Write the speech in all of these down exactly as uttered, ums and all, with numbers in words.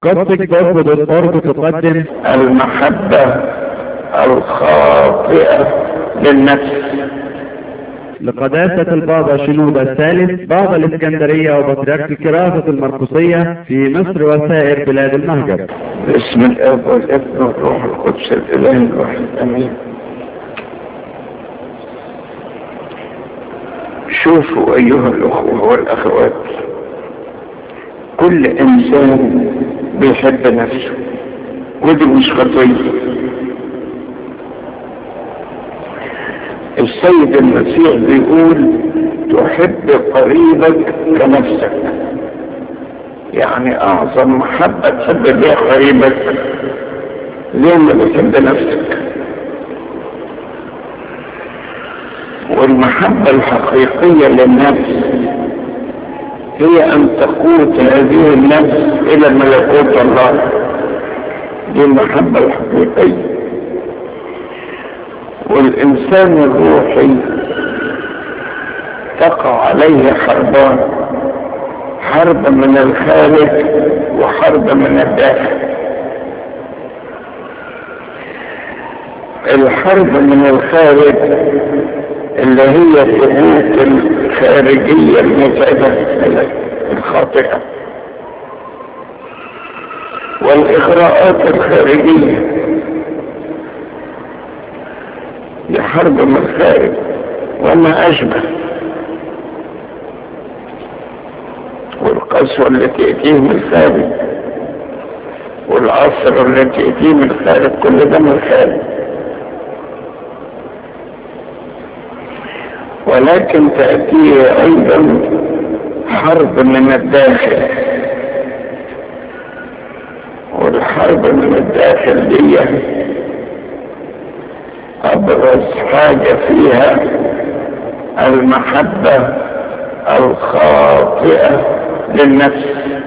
قصة جذب دوت أورج تقدم المحبة الخاطئة للنفس لقداسة البابا شنودة الثالث بابا الإسكندرية وبطريرك الكراسة المرقسية في مصر وسائر بلاد المهجر. باسم الاب والابن والروح القدس الاله الواحد امين. شوفوا ايها الاخوة والاخوات، كل انسان بيحب نفسه ودي مش خطية. السيد المسيح بيقول تحب قريبك كنفسك، يعني اعظم محبة تحب بيها قريبك زي ما بتحب نفسك. والمحبة الحقيقية للنفس هي ان تقود هذه النفس الى ملكوت الله، دي المحبة الحقيقية. والإنسان الروحي تقع عليه حربان، حرب من الخارج وحرب من الداخل. الحرب من الخارج اللي هي الضغوط الخارجية المتعبة الخاطئة والإغراءات الخارجية، دي حرب من الخارج وما أشبه. والقسوة التي تأتيه من الخارج والعصر التي تأتيه من الخارج، كل ده من الخارج. ولكن تأتيه أيضا حرب من الداخل، والحرب من الداخل دي أبرز حاجة فيها المحبة الخاطئة للنفس.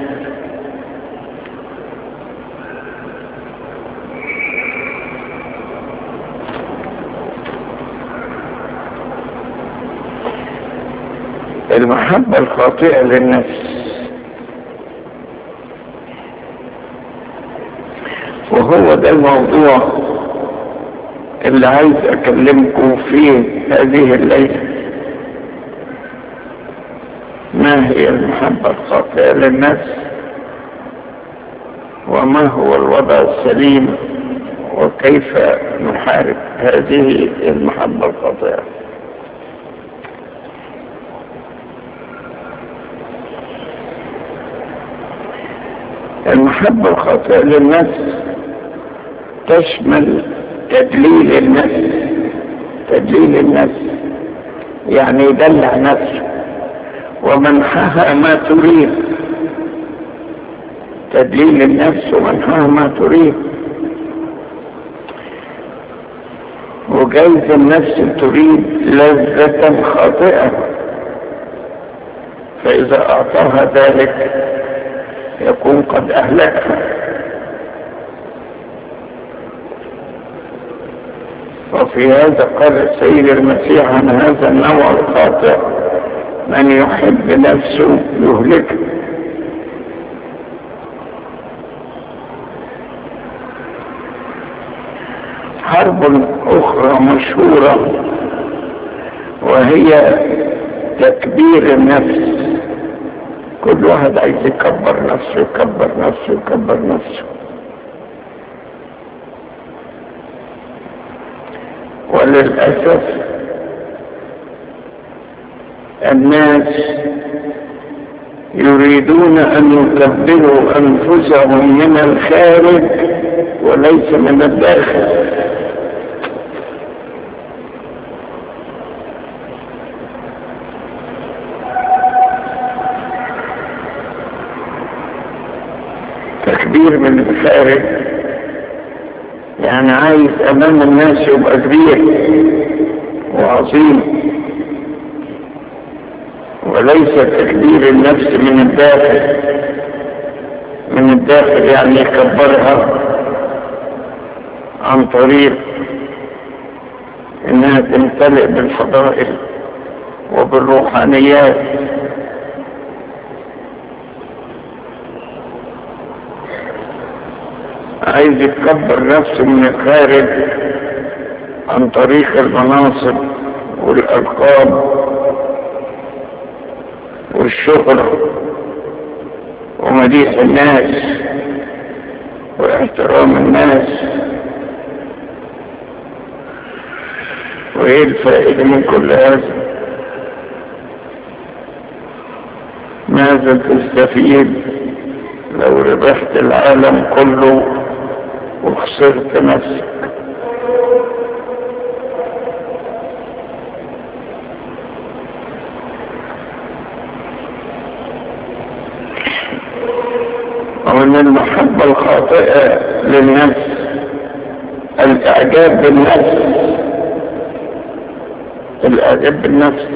المحبة الخاطئة للنفس، وهو ده الموضوع اللي عايز اكلمكم فيه هذه الليلة. ما هي المحبة الخاطئة للنفس، وما هو الوضع السليم، وكيف نحارب هذه المحبة الخاطئة. المحبة الخاطئة للنفس تشمل تدليل النفس. تدليل النفس يعني يدلع نفسه ومنحها ما تريد. تدليل النفس ومنحها ما تريد. وجايز النفس تريد لذة خاطئة، فإذا أعطاها ذلك يكون قد أهلكها. وفي هذا قال السيد المسيح عن هذا النوع الخاطئ: من يحب نفسه يهلكه. حرب أخرى مشهورة وهي تكبير النفس. كل واحد عايز يكبر نفسه يكبر نفسه يكبر نفسه. وللأسف الناس يريدون أن يكبروا أنفسهم من الخارج وليس من الداخل. تكبير من الخارج يعني عايز امام الناس يبقى كبير وعظيم، وليس تكبير النفس من الداخل. من الداخل يعني يكبرها عن طريق انها تمتلئ بالفضائل وبالروحانيات. عايز يكبر نفسه من الخارج عن طريق المناصب والألقاب والشهرة ومديح الناس واحترام الناس. وايه الفائدة من كل هذا؟ ماذا تستفيد لو ربحت العالم كله وخسرت نفسك؟ ومن المحبة الخاطئة للنفس الاعجاب بالنفس. الاعجاب بالنفس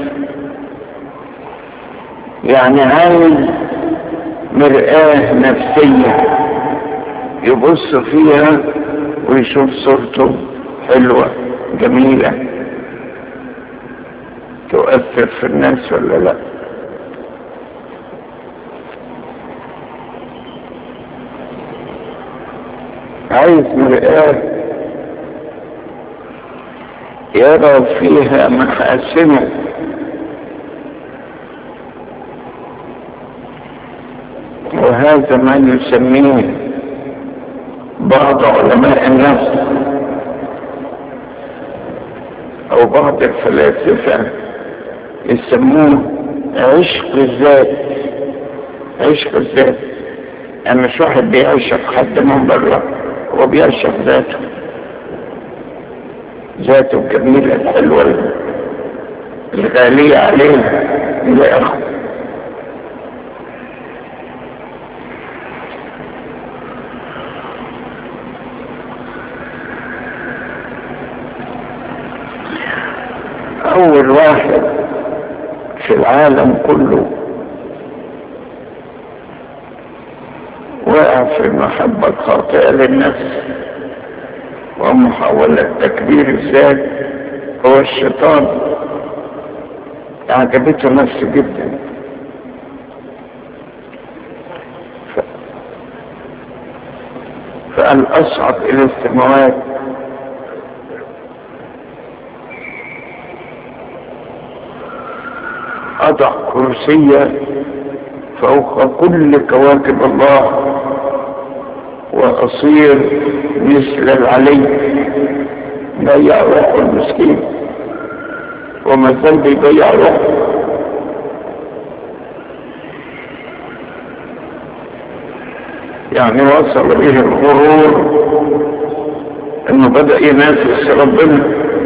يعني عايز مرآة نفسية يبص فيها ويشوف صورته حلوة جميلة تؤثر في الناس ولا لا. عايز مرآة يرى فيها محاسنه وهذا ما يسميه بعض علماء النفس او بعض الفلاسفة يسموه عشق الذات. عشق الذات يعني مش واحد بيعشق حد من بره، هو بيعشق ذاته، ذاته الجميلة الحلوة الغالية عليه إلى آخره. أول واحد في العالم كله وقع في المحبة الخاطئة للنفس ومحاولة تكبير الذات هو الشيطان. أعجبته نفسه جدا، فقال أصعد إلى السماوات أضع كرسية فوق كل كواكب الله وأصير مثل العلي. ضيع روحه المسكين وما زال بيضيع روحه. يعني وصل به الغرور انه بدأ ينافس ربنا.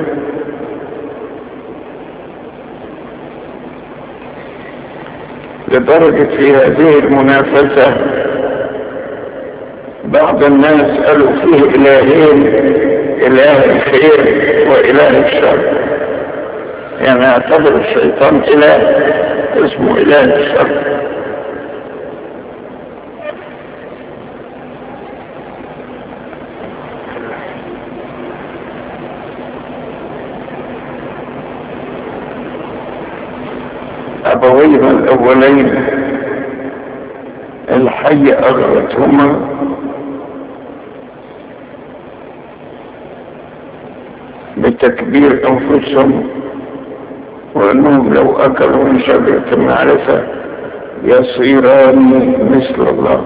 لدرجة في هذه المنافسة بعض الناس قالوا فيه إلهين، إله الخير وإله الشر. يعني اعتبر الشيطان إله اسمه إله الشر. أبويهما الأولين الحي أغرتهما بتكبير أنفسهم وأنهم لو أكلوا من شجرة المعرفة يصيران مثل الله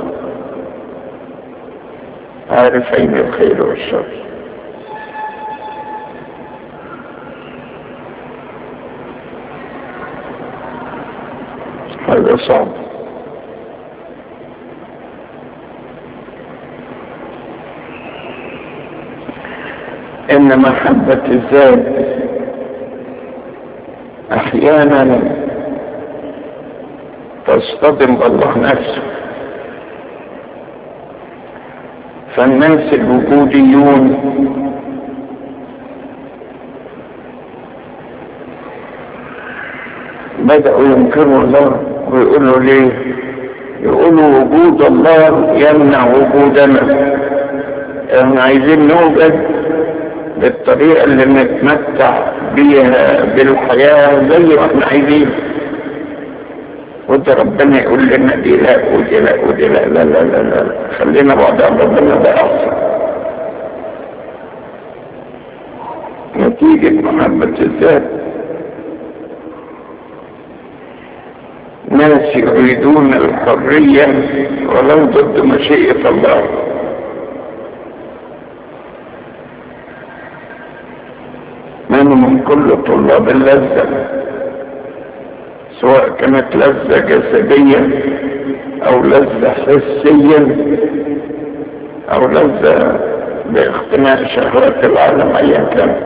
عارفين الخير والشر. هذا صعب. إن محبة الذات أحيانا تصطدم بالله نفسه. فالناس الوجوديون بدأوا ينكروا الله ويقولوا ليه؟ يقولوا وجود الله يمنع وجودنا. احنا عايزين نوجد بالطريقة اللي نتمتع بيها بالحياة زي ما احنا عايزين، وده ربنا يقول لنا دي لا ودي لا ودي لا لا لا لا, لا. خلينا بعد ربنا ده أحسن. نتيجة محبة الذات. ناس يريدون الحرية ولو ضد مشيئة الله. منهم كل طلاب اللذة، سواء كانت لذة جسدية أو لذة حسية أو لذة باقتناء شهوات العالم أيا كان.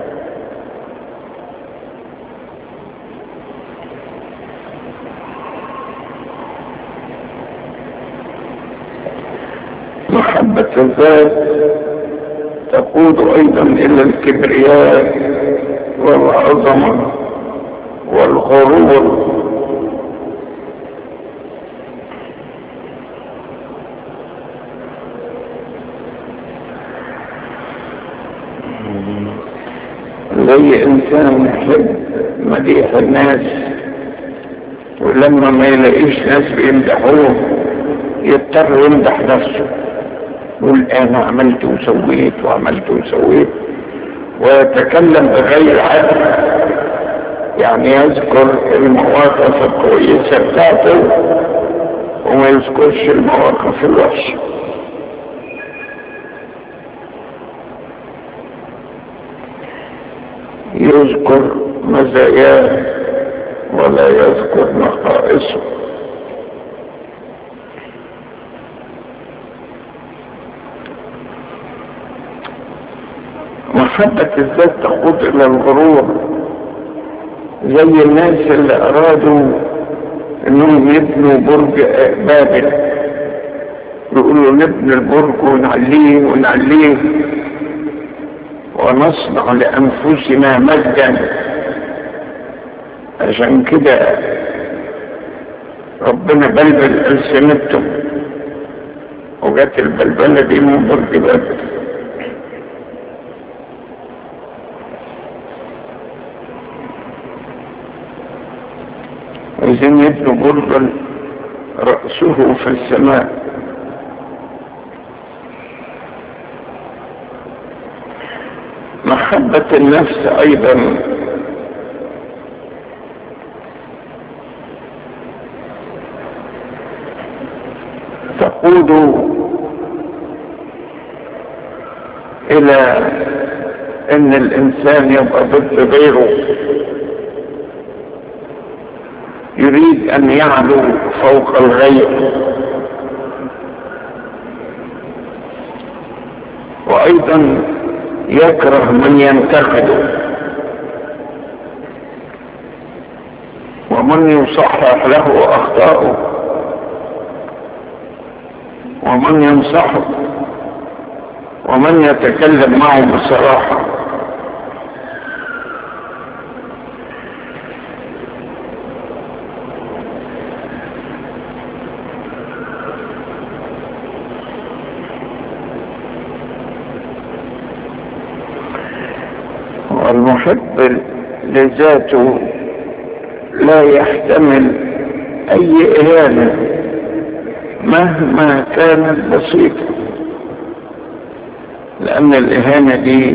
محبة الذات تقود أيضا إلى الكبرياء والعظمة والغرور. زي إنسان يحب مديح الناس ولما ما يلاقيش ناس بيمدحوه يضطر يمدح نفسه، يقول أنا عملت وسويت وعملت وسويت، ويتكلم بغير عدل، يعني يذكر المواقف الكويسة بتاعته وما يذكرش المواقف الوحشة. يذكر مزاياه ولا يذكر نقائصه. محبة الذات تقود إلى الغرور، زي الناس اللي أرادوا إنهم يبنوا برج بابل، يقولوا نبني البرج ونعليه ونعليه ونصنع لأنفسنا مجدا. عشان كده ربنا بلبل ألسنتهم وجات البلبلة دي من برج بابل. عايزين يبنوا برجا رأسه في السماء. محبة النفس أيضا تقود إلى أن الإنسان يبقى ضد غيره، يريد أن يعلو فوق الغير، وأيضا يكره من ينتقده ومن يصحح له أخطاءه ومن ينصحه ومن يتكلم معه بصراحة. والمحب لذاته لا يحتمل أي إهانة مهما كانت بسيطة، لأن الإهانة دي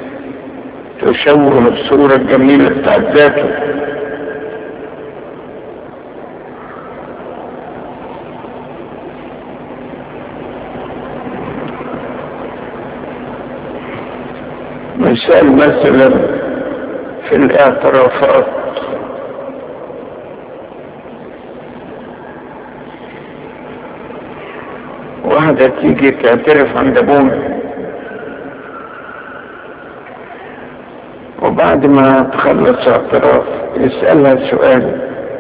تشوه الصورة الجميلة بتاعت ذاته. مثال مثلا في الاعترافات، واحدة تيجي تعترف عند ابونا، وبعد ما تخلص اعتراف يسألها سؤال: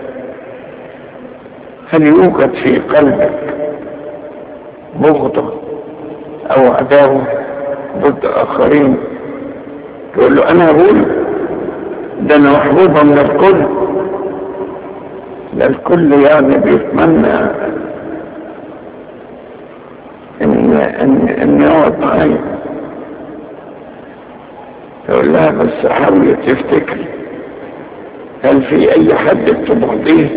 هل يوجد في قلبك بغضة او عداوة ضد اخرين؟ تقول له انا اقول ده انا محبوبة من الكل، ده الكل يعني بيتمنى ان ان ان يقعد معايا. تقول لها بس حاولي تفتكري هل في اي حد بتبغضيه؟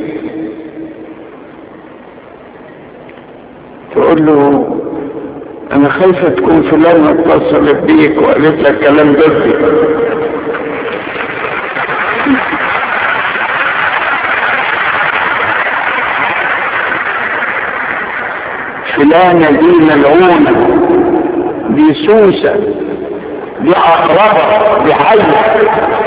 تقول له انا خايفة تكون فلانة اتصلت بيك وقالت لك كلام ضدي. فلانة دي ملعونة، دي سوسة، دي عقربة، دي حية.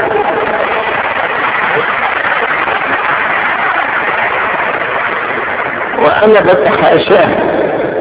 وانا بتحاشاها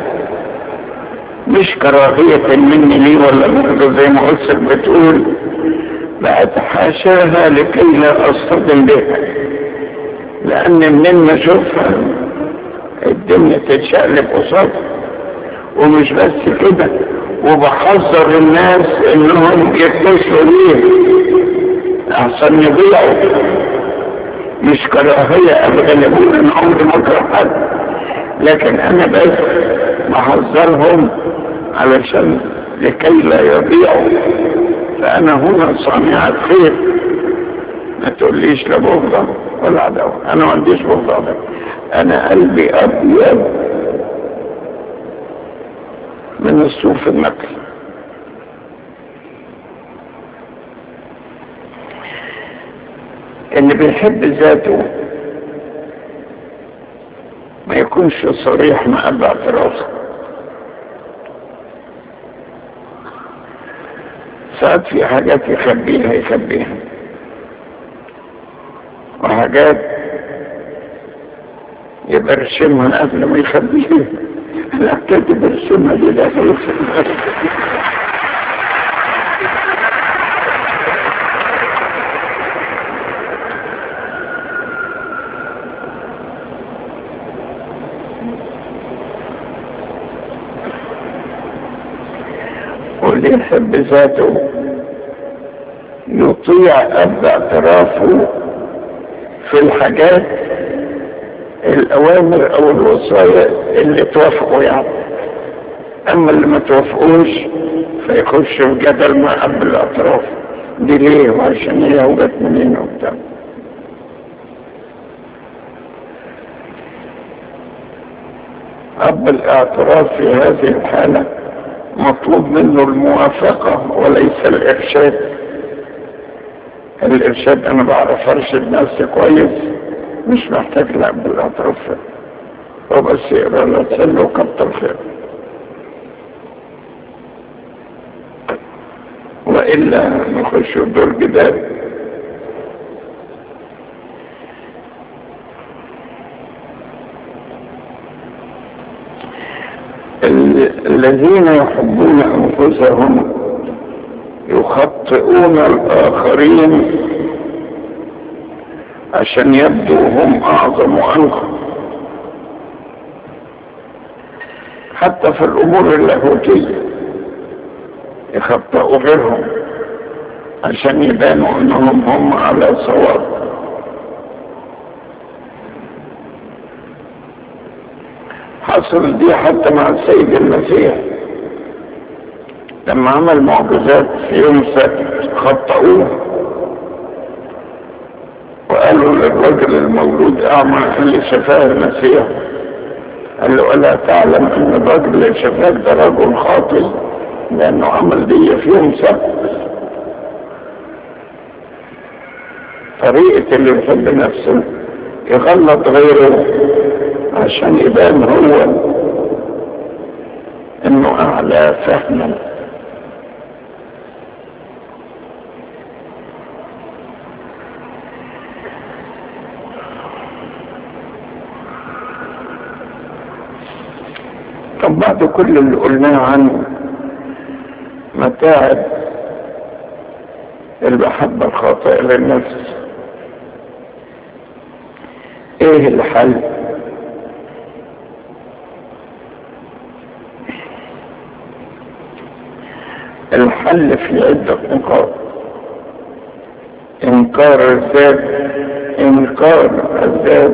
مش كراهية مني ليه ولا برضه زي ما قلت بتقول، بتحاشاها لكي لا اصطدم بها، لان منين ما اشوفها الدنيا تتشقلب قصادها. ومش بس كده، وبحذر الناس انهم يتصلوا بيه احسن يضيعوا. مش كراهية ابدا، يقول ان عمري ما اكره حد، لكن انا بس بحذرهم علشان لكي لا يضيعوا. فانا هنا صانع خير، ما تقوليش لا بغضة ولا عداوة، انا ما عنديش بغضة، انا قلبي ابيض من الصوف النقي. اللي بيحب ذاته ما يكونش صريح مع الاعتراف. ساعات في حاجات يخبيها يخبيها وحاجات يبرشمها قبل ما يخبيها. لا كاتب برشمها دي داخل واللي يحب ذاته يطيع قبل اعترافه في الحاجات الاوامر او الوصايا اللي توافقوا يعني. اما اللي ما توافقوش فيخش في جدل مع قبل الاعتراف، دي ليه وعشان هي وجت منين وبتاع. قبل الاعتراف في هذه الحالة مطلوب منه الموافقة وليس الارشاد. الارشاد انا بعرف ارشد نفسي كويس، مش محتاج لا بالاعتراف، هو بس يقرا له تسلو كتر خير، والا نخش دور جدال. الذين يحبون انفسهم يخطئون الاخرين عشان يبدو هم اعظم وانقى، حتى في الامور اللاهوتية يخطئوا غيرهم عشان يبانوا انهم هم على صواب. حصل دي حتى مع السيد المسيح لما عمل معجزات في يوم سبت، خطئوه وقالوا للرجل المولود اعمى اللي شفاه المسيح، قال له الا تعلم ان الرجل اللي شفاك ده رجل خاطئ لانه عمل دي في يوم سبت. طريقة اللي يحب نفسه يغلط غيره عشان يبان هو انه اعلى فهما. طب بعد كل اللي قلناه عن متاعب المحبة الخاطئة للنفس، ايه الحل؟ الحل في عدة نقاط. انكار الذات، انكار الذات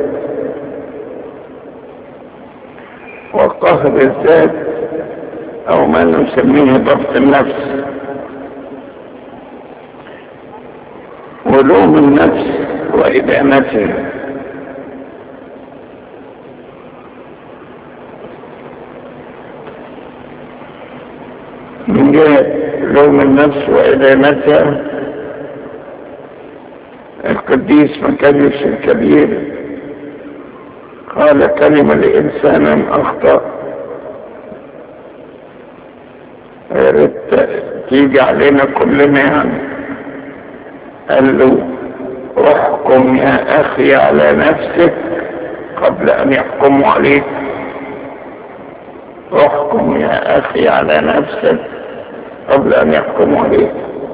وقهر الذات او ما نسميه ضبط النفس، ولوم النفس وإدانتها. من جهة لوم النفس وإدانتها القديس مكاريوس الكبير قال كلمة لإنسان أخطأ يا ريت تيجي علينا كلنا يعني. قال له احكم يا اخي على نفسك قبل ان يحكموا عليك. احكم يا اخي على نفسك قبل ان يحكموا عليك.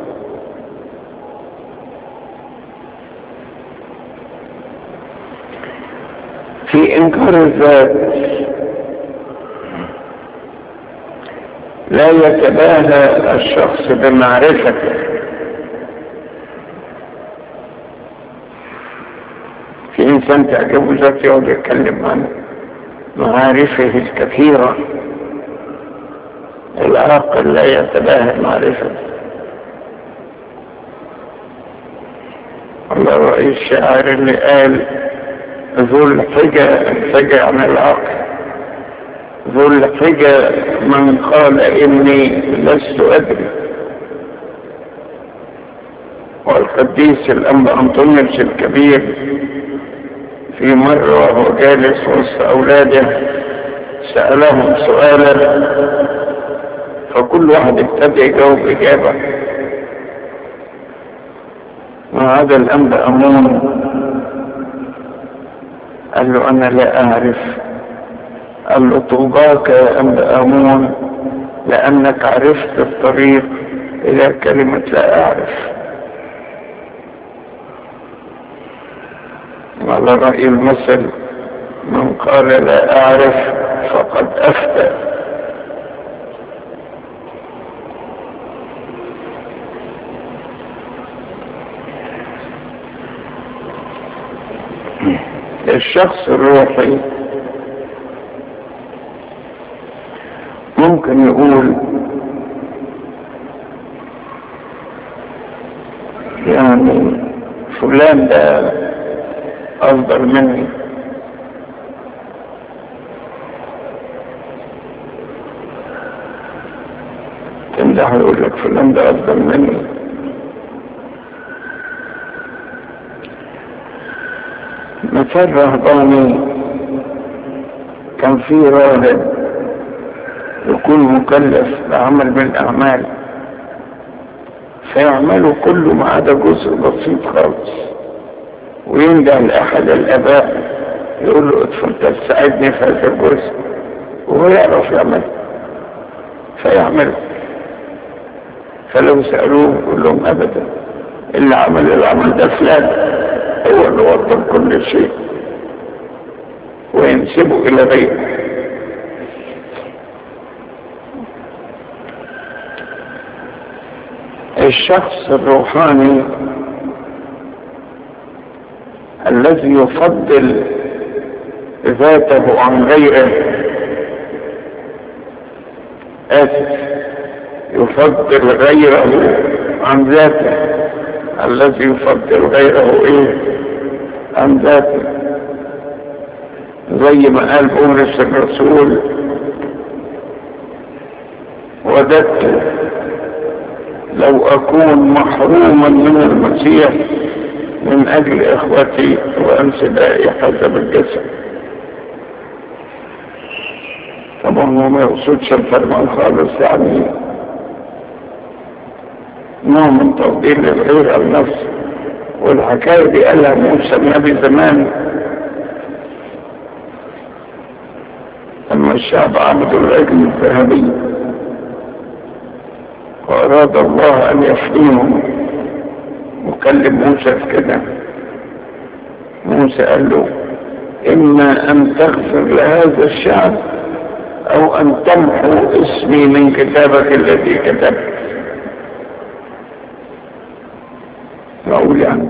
في انكار الذات لا يتباهى الشخص بمعرفته. في انسان تعجبه ذاته يقعد يتكلم عن معارفه الكثيرة. العاقل لا يتباهى معرفته. الله رأي الشاعر اللي قال ذو الحجة، الحجة عن العقل، ذو الحجة من قال إني لست أدري. والقديس الأنبا أنطونيوس الكبير في مرة وهو جالس وسط أولاده سألهم سؤالا، فكل واحد ابتدى يجاوب إجابة ما عدا الأنبا أمون. قال له أنا لا أعرف. قال له طوباك يا أنبا أمون لأنك عرفت الطريق إلى كلمة لا أعرف. وعلى رأي المثل من قال لا أعرف فقد أفتى. الشخص الروحي ممكن يقول يعني فلان ده أفضل مني، تمدح يقول لك فلان ده أفضل مني. مثال رهباني كان فيه راهب يكون مكلف بعمل من الأعمال فيعمله كله ما عدا جزء بسيط خالص، ويندع لأحد الآباء يقول له اتفضل ساعدني في هذا الجزء، وهو يعرف يعمله فيعمله. فلو سألوه يقول لهم أبدا، اللي عمل العمل ده فلان، هو اللي وضب كل شيء، وينسبه إلى غيره. الشخص الروحاني الذي يفضل ذاته عن غيره، آسف يفضل غيره عن ذاته، الذي يفضل غيره ايه عن ذاته، زي ما قال بولس الرسول وددت لو اكون محروما من المسيح من اجل اخوتي وانسبائي حسب الجسد. طبعا هو ما يقصدش الفرمان خالص، يعني نوع من تفضيل الغير على النفس. والحكايه دي قالها موسى النبي زمان لما الشعب عبدوا العجل الذهبي واراد الله ان يفديهم، وكلم موسى في كده. موسى قال له اما ان تغفر لهذا الشعب او ان تمحو اسمي من كتابك الذي كتبت. اقول يعني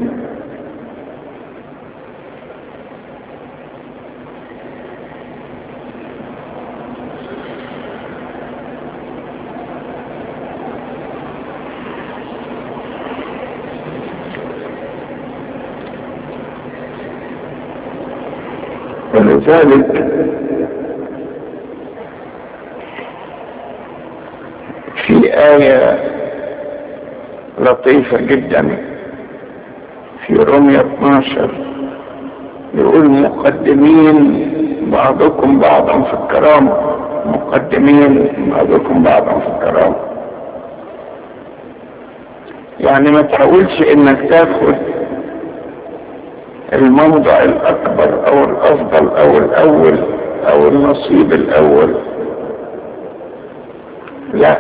ولذلك في آية لطيفة جدا في رومية اثناشر يقول مقدمين بعضكم بعضا في الكرامة، مقدمين بعضكم بعضا في الكرامة. يعني ما تحاولش انك تاخد الموضع الاكبر او الافضل او الاول او النصيب الاول، لا.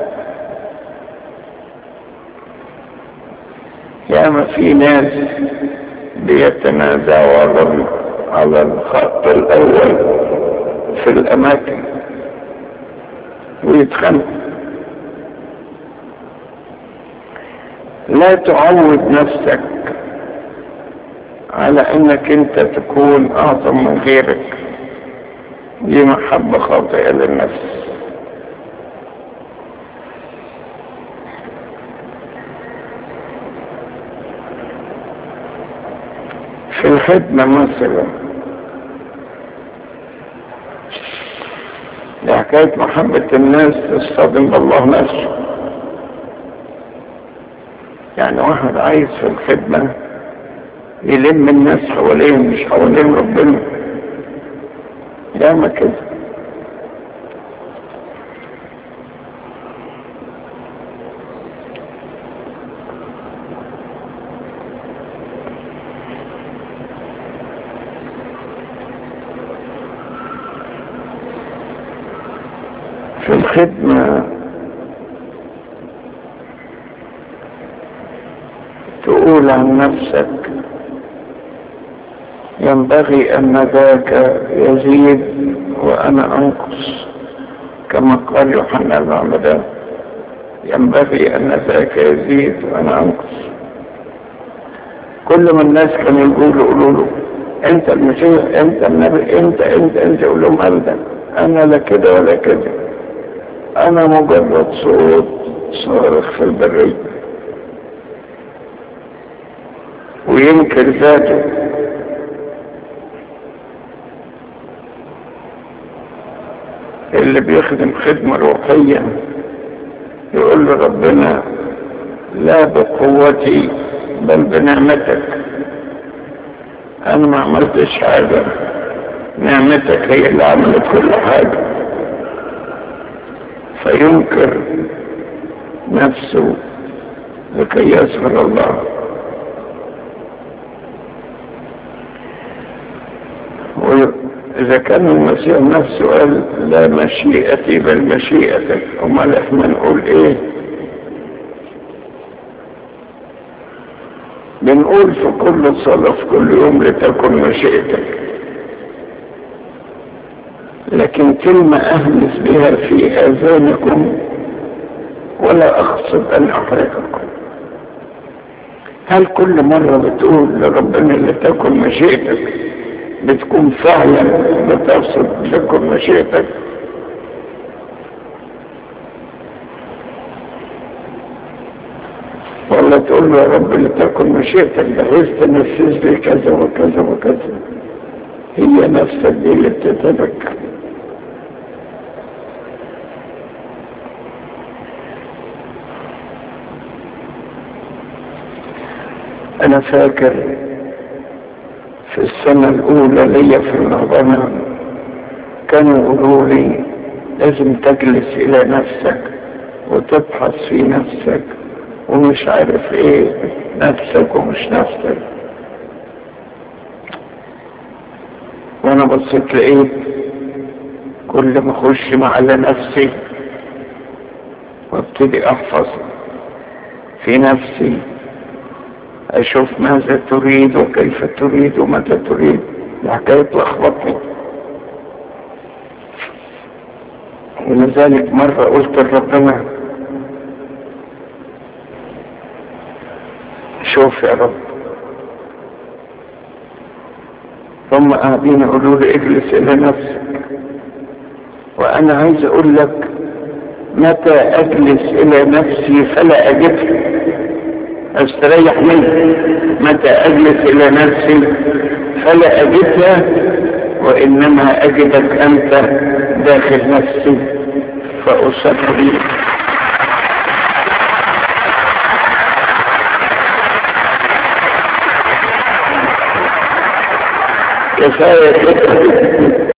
ياما في ناس بيتنازعوا على الخط الاول في الاماكن ويتخانقوا. لا تعود نفسك على انك انت تكون اعظم من غيرك، دي محبة خاطئة للنفس. في الخدمة مثلا لحكاية محبة الناس تصطدم بالله نفسه. يعني واحد عايز في الخدمة يلم الناس حواليه مش حوالين ربنا، ياما كده. في الخدمة تقول عن نفسك ينبغي أن ذاك يزيد وأنا أنقص، كما قال يوحنا المعمدان، ينبغي أن ذاك يزيد وأنا أنقص. كل ما الناس كانوا يقولوا قولوا له أنت المسيح، أنت النبي، أنت أنت أنت يقول لهم أبدا، أنا لا كده ولا كده، أنا مجرد صوت صارخ في البرية. وينكر ذاته. اللي بيخدم خدمة روحية يقول لربنا لا بقوتي بل بنعمتك، أنا ما عملتش حاجة، نعمتك هي اللي عملت كل حاجة. فينكر نفسه لكي يظهر الله. وإذا كان المسيح نفسه قال لا مشيئتي بل مشيئتك، امال احنا نقول ايه؟ بنقول في كل صلاة في كل يوم لتكن مشيئتك، لكن كلمة أهمس بها في آذانكم ولا أقصد أن أحرقكم. هل كل مرة بتقول لربنا لتكن مشيئتك بتكون فعلا بتقصد لتكن مشيئتك؟ ولا تقول له يا رب لتكن مشيئتك بحيث تنفذ لي كذا وكذا وكذا؟ هي نفسك دي اللي بتتذكر. أنا فاكر في السنة الأولى ليا في النهضة كانوا يقولوا لي لازم تجلس إلى نفسك وتبحث في نفسك ومش عارف إيه نفسك ومش نفسك. وأنا بصيت لقيت كل ما أخش مع على نفسي وابتدي أحفظ في نفسي، أشوف ماذا تريد وكيف تريد ومتى تريد. الحكاية تلخبطني. ولذلك مرة قلت لربنا شوف يا رب، هم قاعدين يقولوا لي اجلس إلى نفسك، وأنا عايز أقول لك متى أجلس إلى نفسي فلا أجدها استريح منه. متى اجلس الى نفسي فلا اجدها وانما اجدك انت داخل نفسي فاصلي. كفاية كده.